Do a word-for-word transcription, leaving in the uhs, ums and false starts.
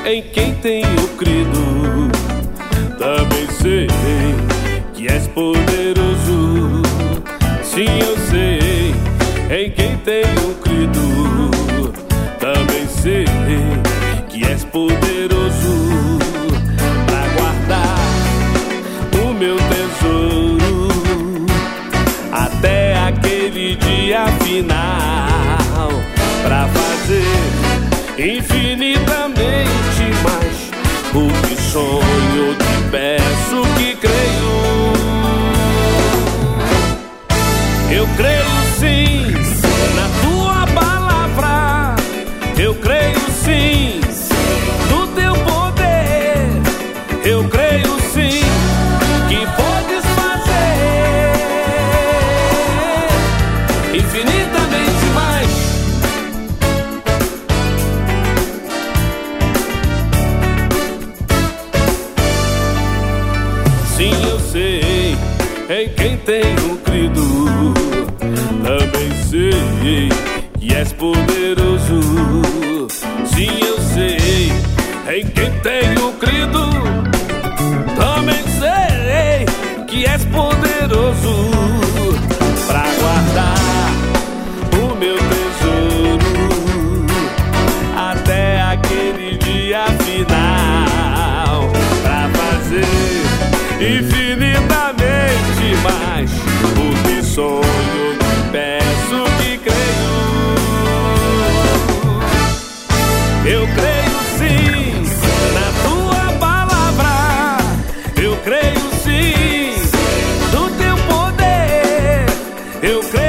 em quem tenho crido. Também sei que és poderoso. Sim, eu sei em quem tenho crido. Também sei que és poderoso pra guardar o meu tesouro até aquele dia final, pra fazer infinitamente mais o que sonho, te peço, que creio. Eu creio sim na tua palavra, eu creio sim no teu poder, eu creio sim que podes fazer infinitamente mais. Sim, eu sei em quem tenho crido. Também sei que és poderoso. Sim, eu sei em quem tenho crido. Também sei que és poderoso pra guardar o meu tesouro até aquele dia final, pra fazer infinitamente mais o que sonho, te peço, que creio. Eu creio sim na tua palavra, eu creio sim no teu poder, eu creio